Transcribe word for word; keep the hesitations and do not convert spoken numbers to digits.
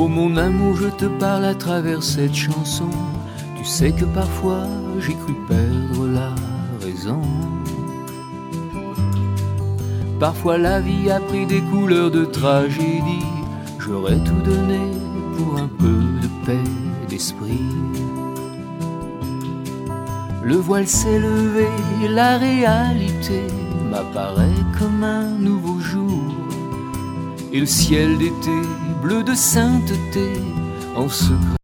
Oh mon amour, je te parle à travers cette chanson. Tu sais que parfois j'ai cru perdre la raison. Parfois la vie a pris des couleurs de tragédie. J'aurais tout donné pour un peu de paix d'esprit. Le voile s'est levé, la réalité m'apparaît comme un nouveau jour. Et le ciel d'été, bleu de sainteté, en secret